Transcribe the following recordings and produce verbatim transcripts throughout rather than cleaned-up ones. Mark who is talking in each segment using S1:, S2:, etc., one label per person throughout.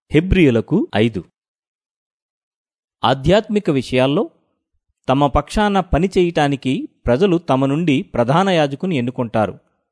S1: హెబ్రీయులకు ఐదు. ఆధ్యాత్మిక విషయాల్లో తమ పక్షాన పనిచేయటానికి ప్రజలు తమ నుండి ప్రధాన యాజకుని ఎన్నుకుంటారు.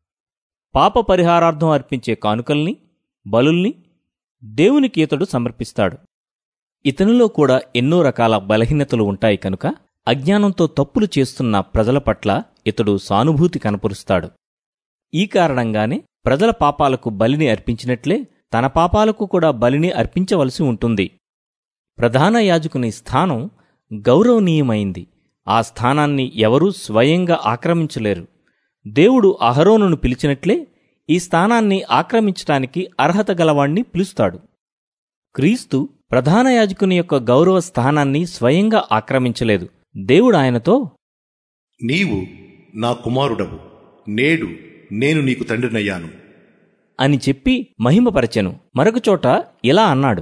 S1: పాప పరిహారార్థం అర్పించే కానుకల్ని, బలుల్ని దేవునికి ఇతడు సమర్పిస్తాడు. ఇతనిలో కూడా ఎన్నో రకాల బలహీనతలు ఉంటాయి కనుక అజ్ఞానంతో తప్పులు చేస్తున్న ప్రజల పట్ల ఇతడు సానుభూతి కనపరుస్తాడు. ఈ కారణంగానే ప్రజల పాపాలకు బలిని అర్పించినట్లే తన పాపాలకు కూడా బలిని అర్పించవలసి ఉంటుంది. ప్రధాన యాజకుని స్థానం గౌరవనీయమైంది. ఆ స్థానాన్ని ఎవరూ స్వయంగా ఆక్రమించలేరు. దేవుడు అహరోనును పిలిచినట్లే ఈ స్థానాన్ని ఆక్రమించటానికి అర్హత గలవాణ్ణి పిలుస్తాడు. క్రీస్తు ప్రధాన యాజకుని యొక్క గౌరవ స్థానాన్ని స్వయంగా ఆక్రమించలేదు. దేవుడు ఆయనతో,
S2: నీవు నా కుమారుడవు, నేడు నేను నీకు తండ్రినయ్యాను
S1: అని చెప్పి మహిమపరచెను. మరొకచోట ఇలా అన్నాడు,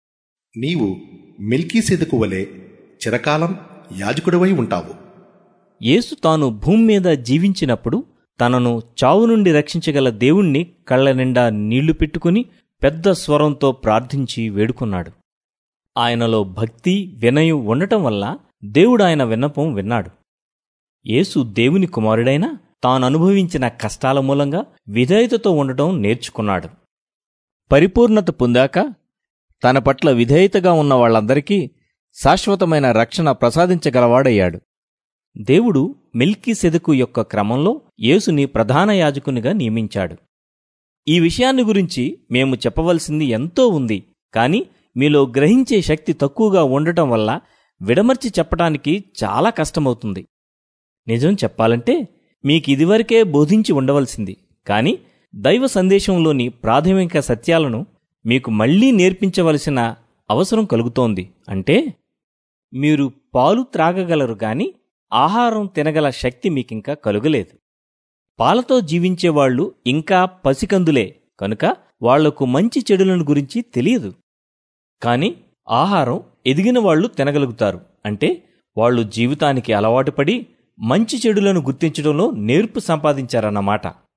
S2: నీవు మెల్కీసెదెకు వలె చిరకాలం యాజకుడివై ఉంటావు.
S1: యేసు తాను భూమి మీద జీవించినప్పుడు తనను చావు నుండి రక్షించగల దేవుణ్ణి కళ్ల నిండా నీళ్లు పెట్టుకుని పెద్ద స్వరంతో ప్రార్థించి వేడుకున్నాడు. ఆయనలో భక్తి, వినయం ఉండటం వల్ల దేవుడాయన విన్నపం విన్నాడు. యేసు దేవుని కుమారుడైనా తాననుభవించిన కష్టాల మూలంగా విధేయతతో ఉండటం నేర్చుకున్నాడు. పరిపూర్ణత పొందాక తన పట్ల విధేయతగా ఉన్న వాళ్లందరికీ శాశ్వతమైన రక్షణ ప్రసాదించగలవాడయ్యాడు. దేవుడు మెల్కీసెదెకు యొక్క క్రమంలో యేసుని ప్రధాన యాజకునిగా నియమించాడు. ఈ విషయాన్ని గురించి మేము చెప్పవలసింది ఎంతో ఉంది, కాని మీలో గ్రహించే శక్తి తక్కువగా ఉండటం వల్ల విడమర్చి చెప్పటానికి చాలా కష్టమవుతుంది. నిజం చెప్పాలంటే మీకిదివరకే బోధించి ఉండవలసింది, కాని దైవ సందేశంలోని ప్రాథమిక సత్యాలను మీకు మళ్లీ నేర్పించవలసిన అవసరం కలుగుతోంది. అంటే మీరు పాలు త్రాగగలరు గాని ఆహారం తినగల శక్తి మీకింకా కలుగలేదు. పాలతో జీవించేవాళ్లు ఇంకా పసికందులే కనుక వాళ్లకు మంచి చెడులను గురించి తెలియదు. కాని ఆహారం ఎదిగిన వాళ్లు తినగలుగుతారు. అంటే వాళ్లు జీవితానికి అలవాటుపడి మంచి చెడులను గుర్తించడంలో నేర్పు సంపాదించారన్నమాట.